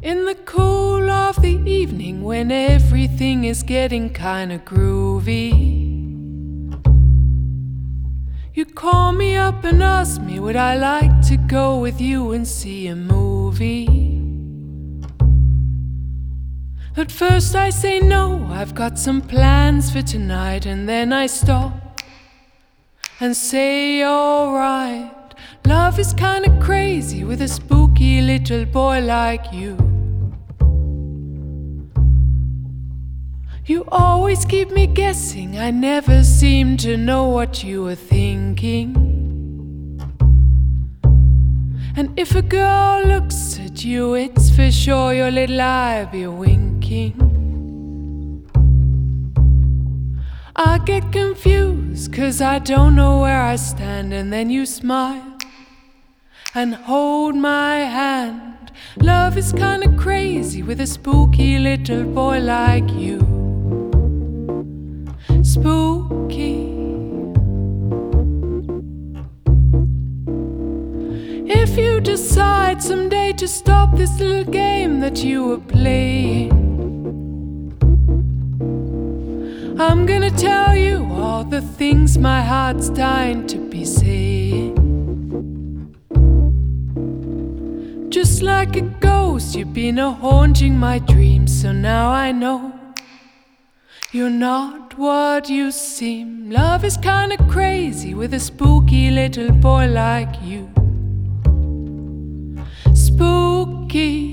In the cool of the evening, when everything is getting kinda groovy, you call me up and ask me would I like to go with you and see a movie. At first I say no, I've got some plans for tonight, and then I stop and say alright. Love is kinda crazy with a spooky little boy like you. You always keep me guessing, I never seem to know what you were thinking. And if a girl looks at you, it's for sure your little eye be winking. I get confused, 'cause I don't know where I stand, and then you smile and hold my hand. Love is kinda crazy with a spooky little boy like you. Spooky. If you decide someday to stop this little game that you were playing, I'm gonna tell you all the things my heart's dying to be saying. Just like a ghost, you've been haunting my dreams, so now I know you're not what you seem. Love is kinda crazy with a spooky little boy like you. Spooky.